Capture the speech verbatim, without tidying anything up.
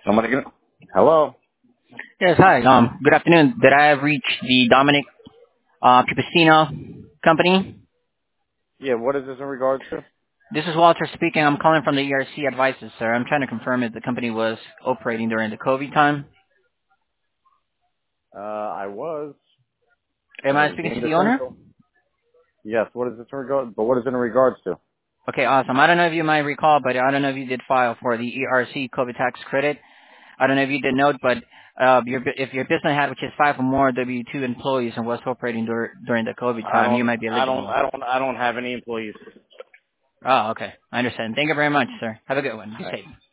Somebody get Hello? Yes, hi. Um, good afternoon. Did I reach the Dominic uh, Pipicino company? Yeah, what is this in regards to? This is Walter speaking. I'm calling from the E R C Advisors, sir. I'm trying to confirm if the company was operating during the COVID time. Uh, I was, Am and it I was speaking to deemed the owner? essential. Yes, what is this in regards, but what is it in regards to? Okay, awesome. I don't know if you might recall, but I don't know if you did file for the E R C COVID tax credit. I don't know if you did note, but uh, your, bu- if your business had, which is five or more W two employees and was operating dur- during the COVID I time, you don't, might be I don't, eligible. I don't, I don't have any employees. Oh, okay. I understand. Thank you very much, sir. Have a good one. Be All right. safe.